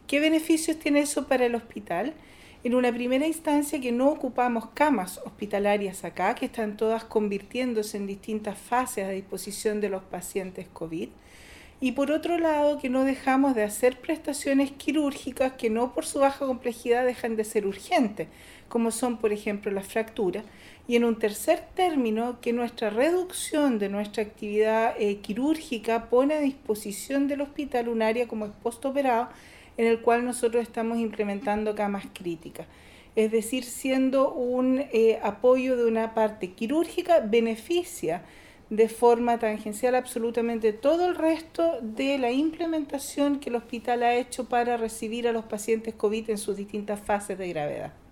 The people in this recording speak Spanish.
¿Qué beneficios tiene eso para el hospital? En una primera instancia, que no ocupamos camas hospitalarias acá, que están todas convirtiéndose en distintas fases a disposición de los pacientes COVID. Y por otro lado, que no dejamos de hacer prestaciones quirúrgicas que no por su baja complejidad dejan de ser urgentes, como son por ejemplo las fracturas. Y en un tercer término, que nuestra reducción de nuestra actividad quirúrgica pone a disposición del hospital un área como es postoperado, en el cual nosotros estamos implementando camas críticas. Es decir, siendo un apoyo de una parte quirúrgica, beneficia de forma tangencial absolutamente todo el resto de la implementación que el hospital ha hecho para recibir a los pacientes COVID en sus distintas fases de gravedad.